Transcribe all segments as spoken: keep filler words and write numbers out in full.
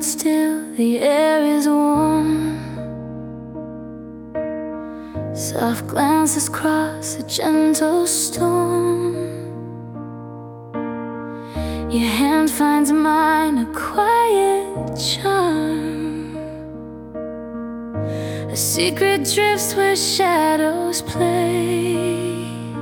still the air is warm. Soft glances cross a gentle storm. Your hand finds mine, a quiet charm. A secret drifts where shadows play,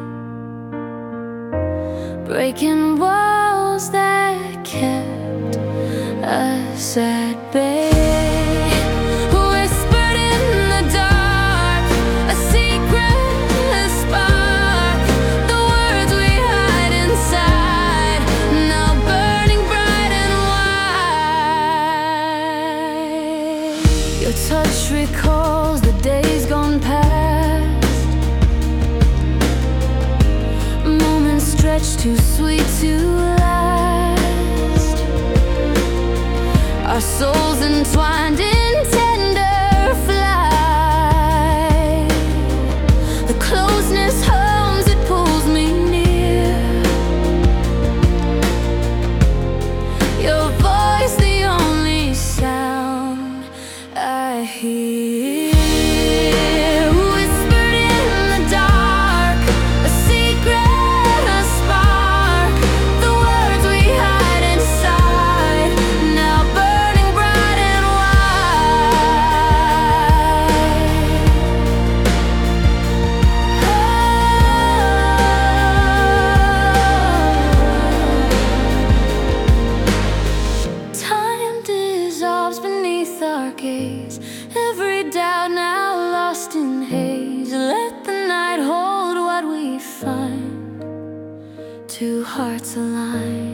breaking walls that kept us at bay. Whispered in the dark, a secret, a spark. The words we hide inside, now burning bright and wide. Your touch recalls the days gone past, moments stretched too sweet to last. Our souls entwined in tender flight. The closeness hums, it pulls me near. Your voice, the only sound I hear. Whispered in the dark, a secret, a spark. The words we hide inside, now burning bright and wide. Time dissolves beneath our gaze, every doubt now lost in haze. Let the night hold what we find, two hearts aligned.